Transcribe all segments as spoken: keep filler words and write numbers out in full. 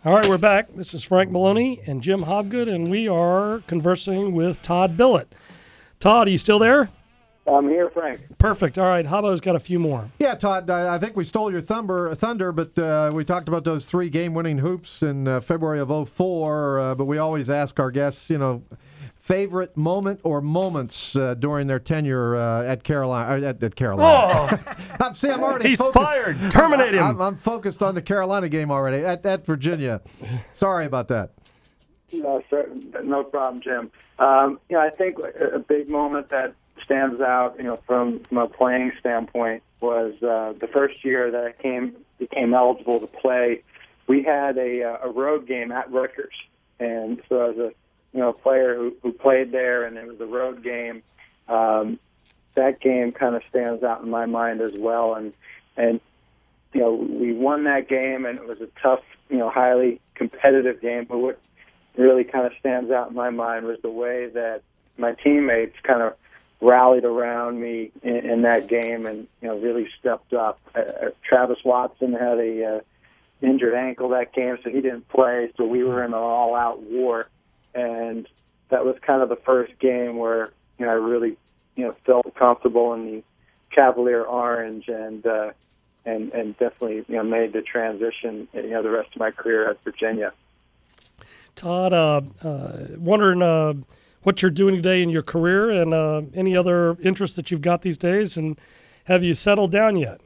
All right, we're back. This is Frank Maloney and Jim Hobgood, and we are conversing with Todd Billett. Todd, are you still there? I'm here, Frank. Perfect. All right, Hobbo's got a few more. Yeah, Todd, I I think we stole your thunder, thunder but uh, we talked about those three game-winning hoops in uh, February of oh four, uh, but we always ask our guests, you know, favorite moment or moments uh, during their tenure uh, at Carolina. Uh, at, at Carolina. Oh, I'm, see, I'm already he's focused. fired. Terminate him. I'm, I'm focused on the Carolina game already, at, at Virginia. Sorry about that. No, sir, no problem, Jim. Um, you know, I think a big moment that stands out, you know, from, from a playing standpoint was uh, the first year that I came became eligible to play. We had a, a road game at Rutgers, and so as a you know player who, who played there, and it was a road game. Um, that game kind of stands out in my mind as well, and and you know we won that game, and it was a tough, you know, highly competitive game. But what really kind of stands out in my mind was the way that my teammates kind of rallied around me in, in that game, and you know really stepped up. Uh, Travis Watson had a uh, injured ankle that game, so he didn't play. So we were in an all-out war, and that was kind of the first game where you know I really you know felt comfortable in the Cavalier orange, and uh, and and definitely you know made the transition you know the rest of my career at Virginia. Todd, uh, uh, wondering uh, what you're doing today in your career, and uh, any other interests that you've got these days, and have you settled down yet?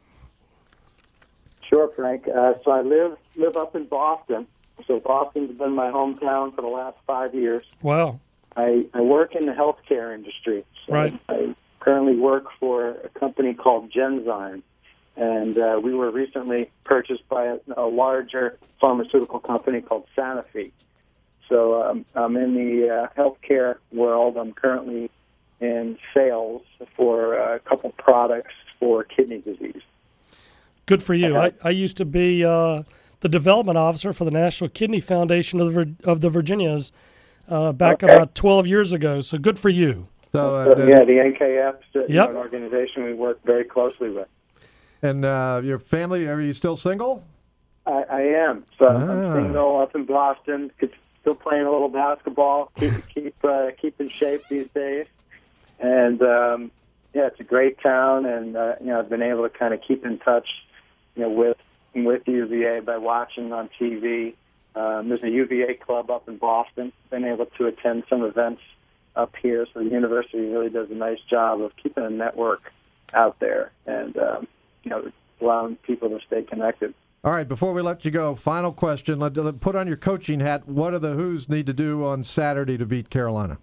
Sure, Frank. Uh, so I live live up in Boston. So Boston's been my hometown for the last five years. Wow. I, I work in the healthcare industry. So Right. I currently work for a company called Genzyme, and uh, we were recently purchased by a, a larger pharmaceutical company called Sanofi. So um, I'm in the uh, healthcare world. I'm currently in sales for uh, a couple products for kidney disease. Good for you. I, I used to be uh, the development officer for the National Kidney Foundation of the, Vir- of the Virginias uh, back Okay. about twelve years ago, so good for you. So, uh, So, yeah, the N K F is uh, you Yep. know, an organization we work very closely with. And uh, your family, are you still single? I, I am. So Ah. I'm single up in Boston. Still playing a little basketball. Keep keep uh, keep in shape these days. And um, yeah, it's a great town, and uh, you know I've been able to kind of keep in touch, you know, with with U V A by watching on T V. Um, there's a U V A club up in Boston. Been able to attend some events up here, so the university really does a nice job of keeping a network out there, and um, you know, allowing people to stay connected. All right, before we let you go, final question. Let, let- put on your coaching hat. What do the Who's need to do on Saturday to beat Carolina?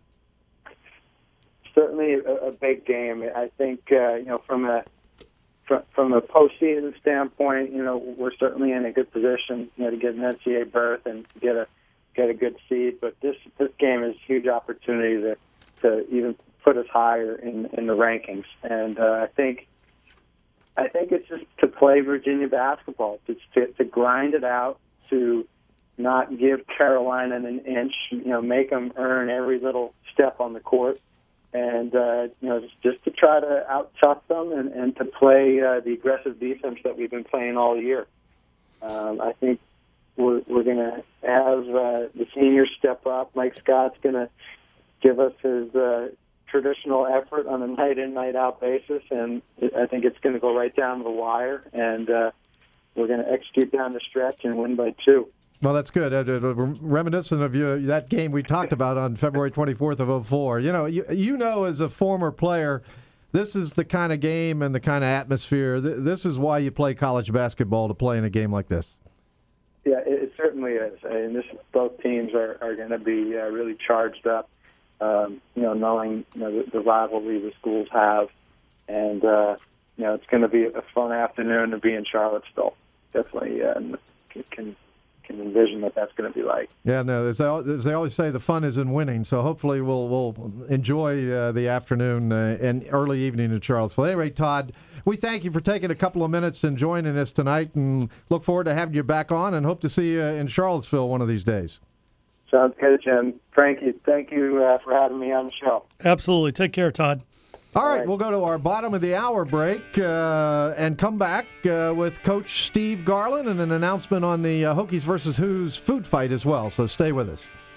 Certainly a, a big game. I think uh, you know from a from, from a postseason standpoint, you know we're certainly in a good position, you know, to get an N C double A berth and get a get a good seed. But this this game is a huge opportunity to to even put us higher in in the rankings. And uh, I think I think it's just to play Virginia basketball, to, to to grind it out, to not give Carolina an inch, you know, make them earn every little step on the court. And, uh, you know, just, just to try to out-tough them and, and to play uh, the aggressive defense that we've been playing all year. Um, I think we're, we're going to have uh, the seniors step up. Mike Scott's going to give us his uh, traditional effort on a night-in, night-out basis, and I think it's going to go right down to the wire, and uh, we're going to execute down the stretch and win by two. Well, that's good. Uh, uh, reminiscent of you, that game we talked about on February twenty-fourth of oh four. You know, you, you know, as a former player, this is the kind of game and the kind of atmosphere. Th- this is why you play college basketball, to play in a game like this. Yeah, it, it certainly is. And this both teams are, are going to be uh, really charged up, um, you know, knowing you know, the, the rivalry the schools have. And, uh, you know, it's going to be a fun afternoon to be in Charlottesville. Definitely uh, can can envision what that's going to be like. Yeah, no, as they, al- as they always say, the fun is in winning. So hopefully we'll we'll enjoy uh, the afternoon uh, and early evening in Charlottesville. Anyway, Todd, we thank you for taking a couple of minutes and joining us tonight, and look forward to having you back on, and hope to see you in Charlottesville one of these days. Sounds good, Jim. Frankie, thank you uh, for having me on the show. Absolutely. Take care, Todd. All right, we'll go to our bottom of the hour break uh, and come back uh, with Coach Steve Garland and an announcement on the uh, Hokies versus Who's food fight as well. So stay with us.